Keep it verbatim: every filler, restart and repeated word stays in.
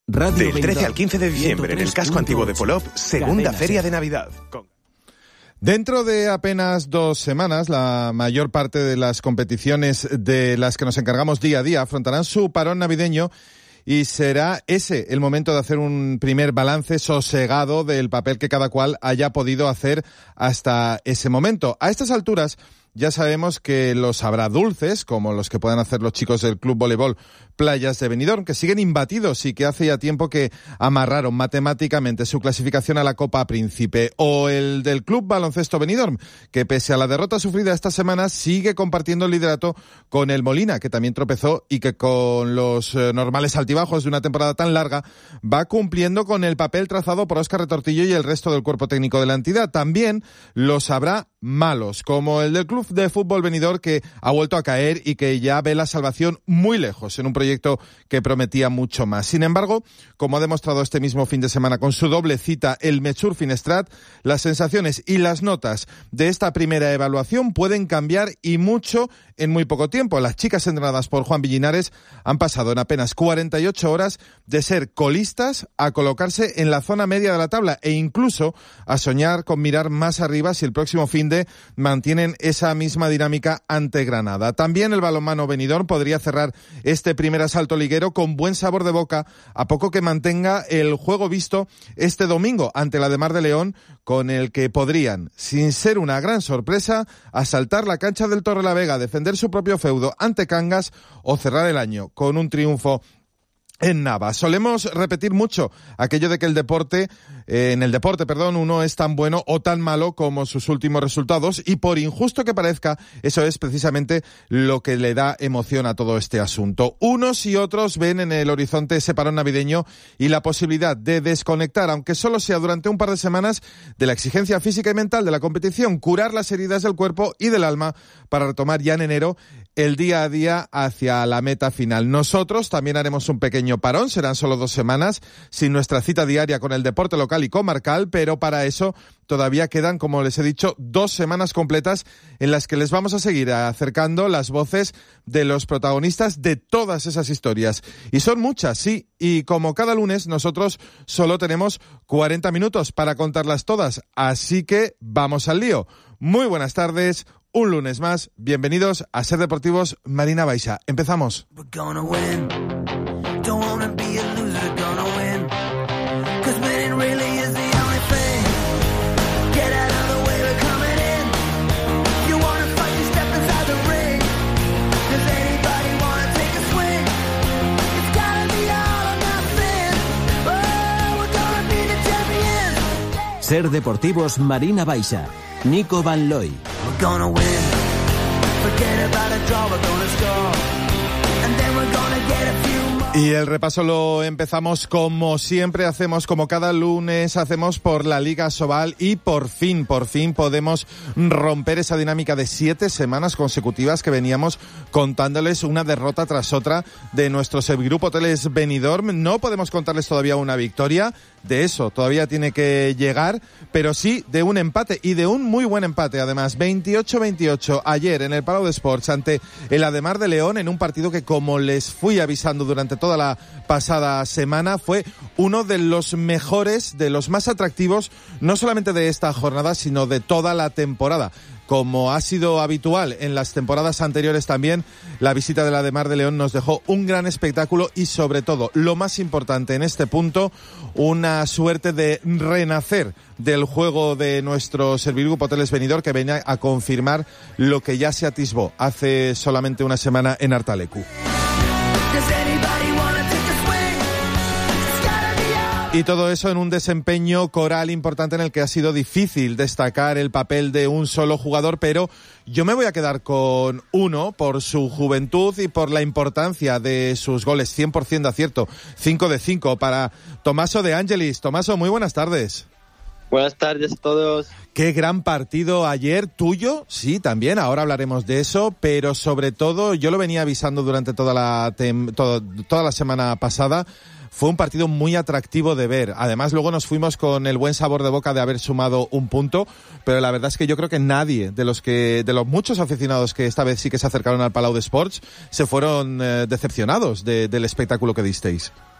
Radio Del trece al quince de diciembre en el casco antiguo de Polop, segunda feria de Navidad. Con... Dentro de apenas dos semanas, la mayor parte de las competiciones de las que nos encargamos día a día afrontarán su parón navideño y será ese el momento de hacer un primer balance sosegado del papel que cada cual haya podido hacer hasta ese momento. A estas alturas ya sabemos que los habrá dulces, como los que puedan hacer los chicos del Club Voleibol Playas de Benidorm, que siguen imbatidos y que hace ya tiempo que amarraron matemáticamente su clasificación a la Copa Príncipe. O el del Club Baloncesto Benidorm, que pese a la derrota sufrida esta semana, sigue compartiendo el liderato con el Molina, que también tropezó y que con los eh, normales altibajos de una temporada tan larga va cumpliendo con el papel trazado por Óscar Retortillo y el resto del cuerpo técnico de la entidad. También los habrá malos, como el del Club de Fútbol Benidorm, que ha vuelto a caer y que ya ve la salvación muy lejos en un proyecto que prometía mucho más. Sin embargo, como ha demostrado este mismo fin de semana con su doble cita el Mechur Finestrat, las sensaciones y las notas de esta primera evaluación pueden cambiar y mucho en muy poco tiempo. Las chicas entrenadas por Juan Villinares han pasado en apenas cuarenta y ocho horas de ser colistas a colocarse en la zona media de la tabla e incluso a soñar con mirar más arriba si el próximo fin de mantienen esa misma dinámica ante Granada. También el balonmano Benidorm podría cerrar este primer asalto liguero con buen sabor de boca, a poco que mantenga el juego visto este domingo ante la de Mar de León, con el que podrían, sin ser una gran sorpresa, asaltar la cancha del Torrelavega, defender su propio feudo ante Cangas o cerrar el año con un triunfo en Navas. Solemos repetir mucho aquello de que el deporte, eh, en el deporte, perdón, uno es tan bueno o tan malo como sus últimos resultados, y por injusto que parezca, eso es precisamente lo que le da emoción a todo este asunto. Unos y otros ven en el horizonte ese parón navideño y la posibilidad de desconectar, aunque solo sea durante un par de semanas, de la exigencia física y mental de la competición, curar las heridas del cuerpo y del alma para retomar ya en enero el día a día hacia la meta final. Nosotros también haremos un pequeño parón, serán solo dos semanas, sin nuestra cita diaria con el deporte local y comarcal, pero para eso todavía quedan, como les he dicho, dos semanas completas en las que les vamos a seguir acercando las voces de los protagonistas de todas esas historias. Y son muchas, sí, y como cada lunes nosotros solo tenemos cuarenta minutos para contarlas todas, así que vamos al lío. Muy buenas tardes. Un lunes más, bienvenidos a Ser Deportivos Marina Baixa. Empezamos. Ser Deportivos Marina Baixa. Nico Van Looy. Y el repaso lo empezamos como siempre hacemos, como cada lunes hacemos por la Liga Sobal, y por fin, por fin podemos romper esa dinámica de siete semanas consecutivas que veníamos contándoles una derrota tras otra de nuestro subgrupo Hoteles Benidorm. No podemos contarles todavía una victoria, de eso todavía tiene que llegar, pero sí de un empate, y de un muy buen empate además. veintiocho veintiocho ayer en el Palau de Sports ante el Ademar de León, en un partido que, como les fui avisando durante toda la pasada semana, fue uno de los mejores, de los más atractivos, no solamente de esta jornada, sino de toda la temporada. Como ha sido habitual en las temporadas anteriores también, la visita de la de Mar de León nos dejó un gran espectáculo y, sobre todo, lo más importante en este punto, una suerte de renacer del juego de nuestro Servigrupo Hoteles Benidorm, que venía a confirmar lo que ya se atisbó hace solamente una semana en Artalecu. Y todo eso en un desempeño coral importante en el que ha sido difícil destacar el papel de un solo jugador, pero yo me voy a quedar con uno por su juventud y por la importancia de sus goles. cien por ciento de acierto, cinco de cinco para Tomaso de Angelis. Tomaso, muy buenas tardes. Buenas tardes a todos. Qué gran partido ayer, tuyo, sí, también, ahora hablaremos de eso, pero sobre todo, yo lo venía avisando durante toda la, tem- todo, toda la semana pasada. Fue un partido muy atractivo de ver. Además, luego nos fuimos con el buen sabor de boca de haber sumado un punto, pero la verdad es que yo creo que nadie de los que de los muchos aficionados que esta vez sí que se acercaron al Palau de Sports se fueron eh, decepcionados de, del espectáculo que disteis.